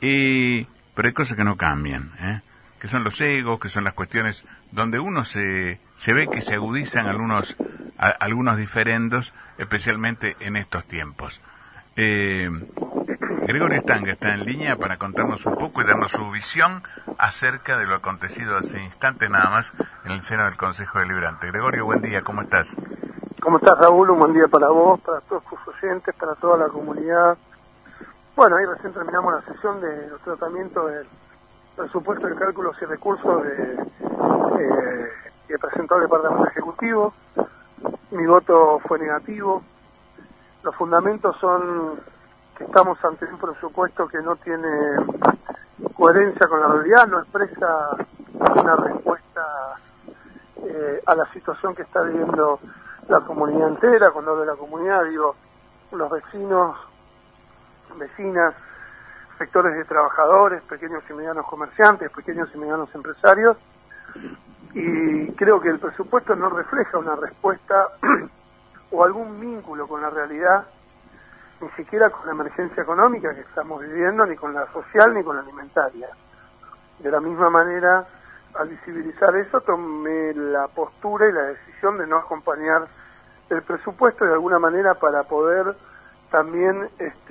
Pero hay cosas que no cambian, que son los egos, que son las cuestiones donde uno se ve que se agudizan algunos diferendos, especialmente en estos tiempos. Gregorio Stanga está en línea para contarnos un poco y darnos su visión acerca de lo acontecido hace instantes nada más en el seno del Consejo Deliberante. Gregorio, buen día, ¿cómo estás? ¿Cómo estás, Raúl? Un buen día para vos, para todos tus oyentes, para toda la comunidad. Bueno, ahí recién terminamos la sesión de los tratamientos del presupuesto de cálculos y recursos que presentó el Departamento Ejecutivo. Mi voto fue negativo. Los fundamentos son que estamos ante un presupuesto que no tiene coherencia con la realidad, no expresa una respuesta a la situación que está viviendo la comunidad entera. Cuando hablo de la comunidad digo los vecinos, vecinas, sectores de trabajadores, pequeños y medianos comerciantes, pequeños y medianos empresarios, y creo que el presupuesto no refleja una respuesta o algún vínculo con la realidad, ni siquiera con la emergencia económica que estamos viviendo, ni con la social, ni con la alimentaria. De la misma manera, al visibilizar eso, tomé la postura y la decisión de no acompañar el presupuesto de alguna manera para poder también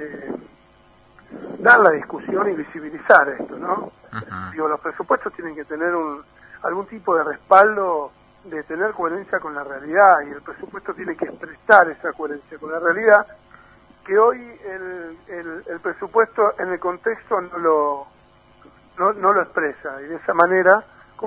dar la discusión y visibilizar esto, ¿no? Digo, los presupuestos tienen que tener algún tipo de respaldo, de tener coherencia con la realidad, y el presupuesto tiene que expresar esa coherencia con la realidad, que hoy el presupuesto en el contexto no lo expresa, y de esa manera,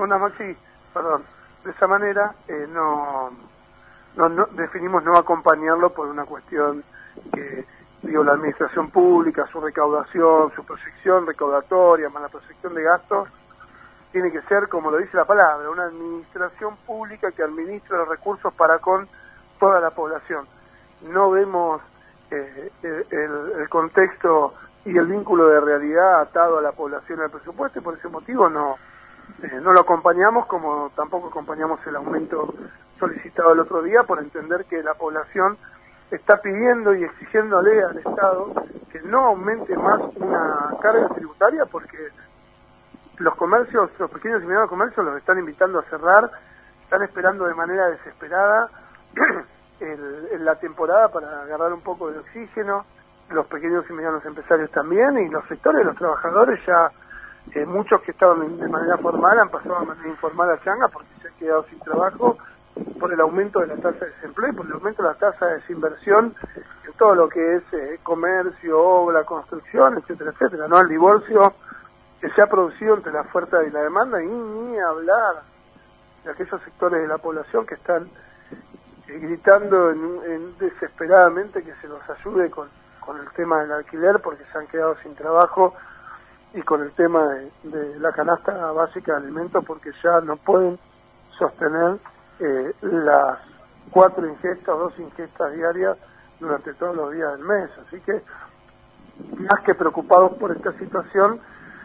de esa manera no definimos no acompañarlo por una cuestión que, digo, la administración pública, su recaudación, su proyección recaudatoria, más la proyección de gastos, tiene que ser, como lo dice la palabra, una administración pública que administra los recursos para con toda la población. No vemos el contexto y el vínculo de realidad atado a la población al presupuesto, y por ese motivo no lo acompañamos, como tampoco acompañamos el aumento solicitado el otro día, por entender que la población está pidiendo y exigiéndole al Estado que no aumente más una carga tributaria, porque los comercios, los pequeños y medianos comercios los están invitando a cerrar, están esperando de manera desesperada la temporada para agarrar un poco de oxígeno, los pequeños y medianos empresarios también, y los sectores de los trabajadores ya, muchos que estaban de manera formal han pasado a manera informal a changa porque se han quedado sin trabajo por el aumento de la tasa de desempleo y por el aumento de la tasa de desinversión en todo lo que es comercio, obra, construcción, etcétera, etcétera, ¿no? El divorcio que se ha producido entre la oferta y la demanda, y ni hablar de aquellos sectores de la población que están gritando desesperadamente que se los ayude con el tema del alquiler porque se han quedado sin trabajo, y con el tema de la canasta básica de alimentos porque ya no pueden sostener las 4 ingestas, 2 ingestas diarias durante todos los días del mes. Así que, más que preocupados por esta situación,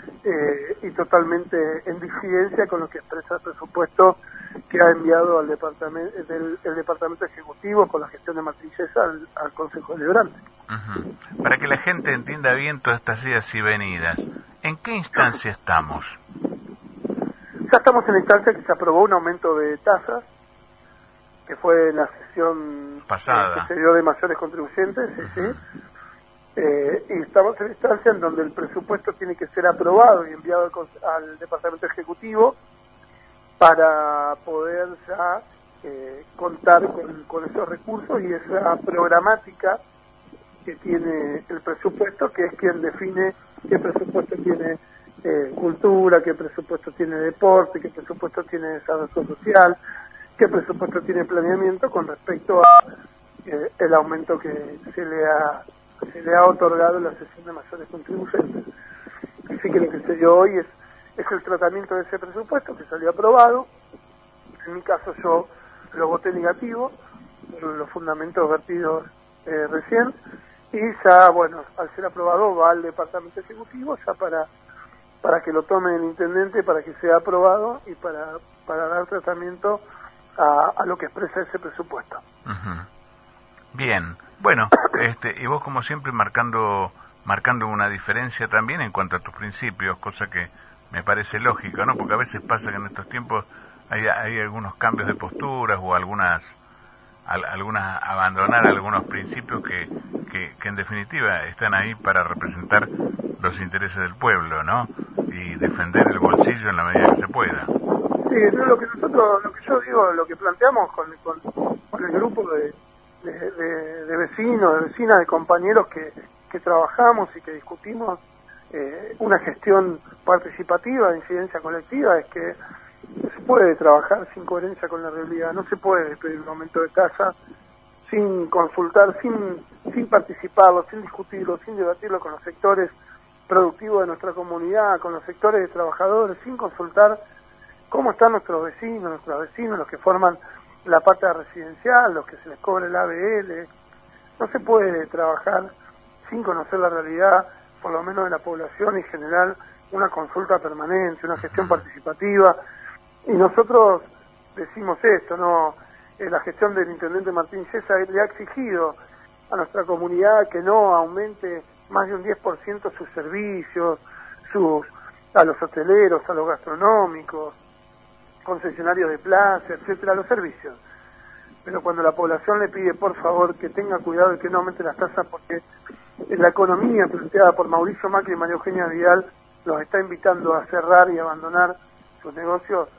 y totalmente en disidencia con lo que expresa el presupuesto que ha enviado al el Departamento Ejecutivo con la gestión de matrices al Consejo Deliberante. Para que la gente entienda bien todas estas idas y venidas, ¿en qué instancia estamos? Ya estamos en la instancia que se aprobó un aumento de tasas, que fue en la sesión pasada, que se dio de mayores contribuyentes, sí. Y estamos en la instancia en donde el presupuesto tiene que ser aprobado y enviado al Departamento Ejecutivo para poder ya contar con esos recursos y esa programática que tiene el presupuesto, que es quien define qué presupuesto tiene cultura, qué presupuesto tiene deporte, qué presupuesto tiene desarrollo social, qué presupuesto tiene planeamiento con respecto a el aumento que se le ha otorgado en la sesión de mayores contribuyentes. Así que lo que se dio hoy es el tratamiento de ese presupuesto que salió aprobado. En mi caso yo lo voté negativo por los fundamentos vertidos recién, y ya, bueno, al ser aprobado va al Departamento Ejecutivo ya para que lo tome el intendente, para que sea aprobado y para dar tratamiento a lo que expresa ese presupuesto. Bien, bueno, y vos como siempre marcando marcando una diferencia también en cuanto a tus principios, cosa que me parece lógica, ¿no? Porque a veces pasa que en estos tiempos hay algunos cambios de posturas o algunas abandonar algunos principios que en definitiva están ahí para representar los intereses del pueblo, ¿no? Y defender el bolsillo en la medida que se pueda. Sí, lo que yo digo, lo que planteamos con el grupo de vecinos, de vecinas, de compañeros que trabajamos y que discutimos una gestión participativa de incidencia colectiva, es que no se puede trabajar sin coherencia con la realidad, no se puede pedir un aumento de tasa sin consultar, sin participarlo, sin discutirlo, sin debatirlo con los sectores productivos de nuestra comunidad, con los sectores de trabajadores, sin consultar cómo están nuestros vecinos, nuestras vecinas, los que forman la pata residencial, los que se les cobra el ABL. No se puede trabajar sin conocer la realidad, por lo menos de la población, y generar una consulta permanente, una gestión participativa. Y nosotros decimos esto, ¿no? La gestión del intendente Martín César le ha exigido a nuestra comunidad que no aumente más de un 10% sus servicios, a los hoteleros, a los gastronómicos, concesionarios de plaza, etcétera, los servicios. Pero cuando la población le pide, por favor, que tenga cuidado y que no aumente las tasas, porque la economía planteada por Mauricio Macri y María Eugenia Vidal los está invitando a cerrar y abandonar sus negocios,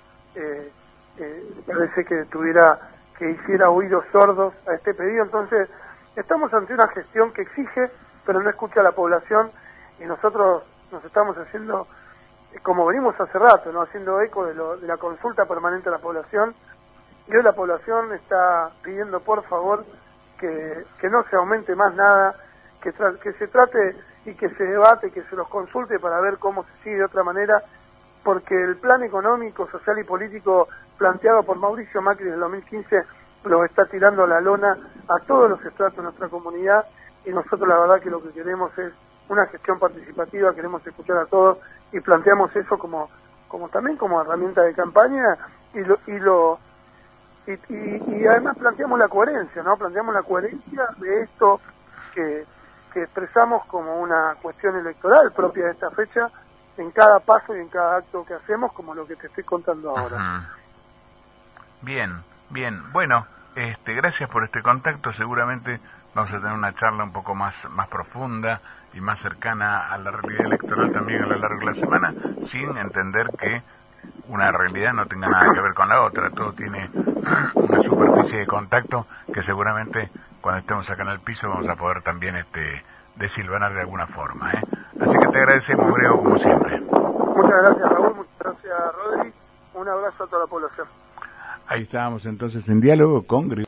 parece que hiciera oídos sordos a este pedido. Entonces, estamos ante una gestión que exige, pero no escucha a la población, y nosotros nos estamos haciendo, como venimos hace rato, ¿no?, haciendo eco de la consulta permanente a la población, y hoy la población está pidiendo, por favor, que no se aumente más nada, que se trate y que se debate, que se los consulte para ver cómo se sigue de otra manera, porque el plan económico, social y político planteado por Mauricio Macri desde el 2015 los está tirando a la lona a todos los estratos de nuestra comunidad, y nosotros la verdad que lo que queremos es una gestión participativa, queremos escuchar a todos, y planteamos eso como también como herramienta de campaña, y además planteamos la coherencia, ¿no? Planteamos la coherencia de esto que expresamos como una cuestión electoral propia de esta fecha, en cada paso y en cada acto que hacemos, como lo que te estoy contando ahora. Ajá. Bien. Bueno, gracias por este contacto. Seguramente vamos a tener una charla un poco más profunda y más cercana a la realidad electoral también a lo largo de la semana, sin entender que una realidad no tenga nada que ver con la otra. Todo tiene una superficie de contacto que seguramente cuando estemos acá en el piso vamos a poder también desilvanar de alguna forma, ¿eh? Así que te agradecemos, Brego, como siempre. Muchas gracias, Raúl. Muchas gracias, Rodri. Un abrazo a toda la población. Ahí estábamos entonces en diálogo con